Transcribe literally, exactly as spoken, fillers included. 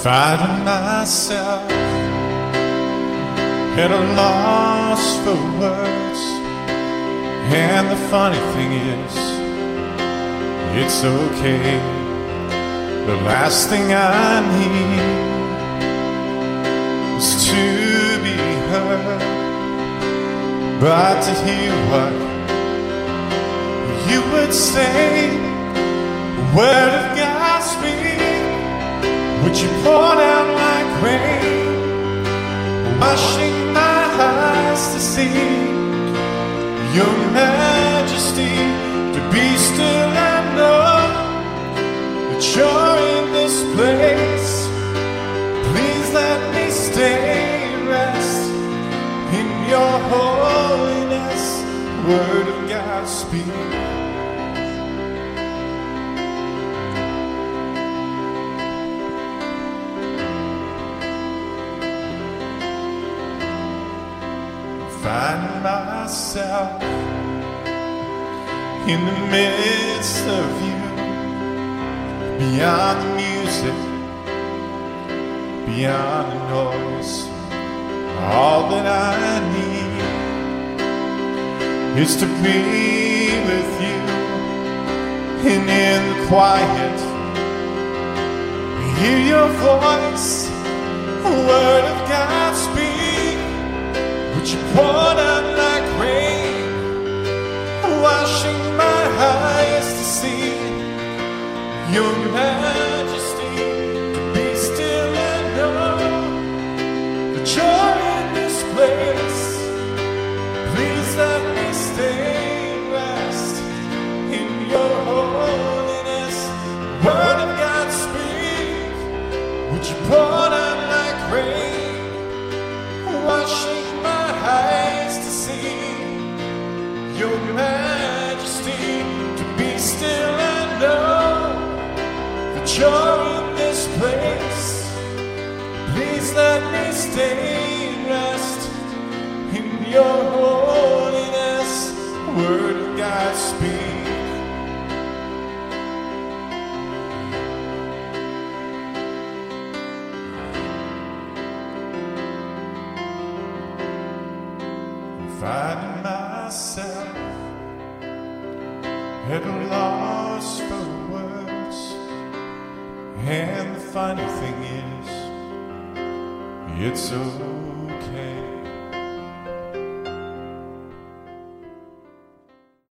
Finding myself at a loss for words. And the funny thing is, it's okay. The last thing I need is to be heard, but to hear what you would say. The word of God speak, would you pour down like rain, washing my eyes to see your majesty, to be still and know that you're in this place. Please let me stay and rest in your holiness. Word of God speak. Find myself in the midst of you, beyond the music, beyond the noise. All that I need is to be with you, and in the quiet hear your voice. A word of God speak, would you pour down like rain, washing my eyes to see your majesty, to be still and know that you're in this place. Please let me stay and rest in your holiness. Word of God speak, would you pour down like rain, washing my eyes to see your majesty, to be still and know that you're in this place. Please let me stay and rest in your holiness. Word of God speak. Finding myself at a loss for words. And the funny thing is, it's so